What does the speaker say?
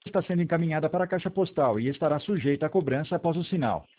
está sendo encaminhada para a caixa postal e estará sujeita à cobrança após o sinal.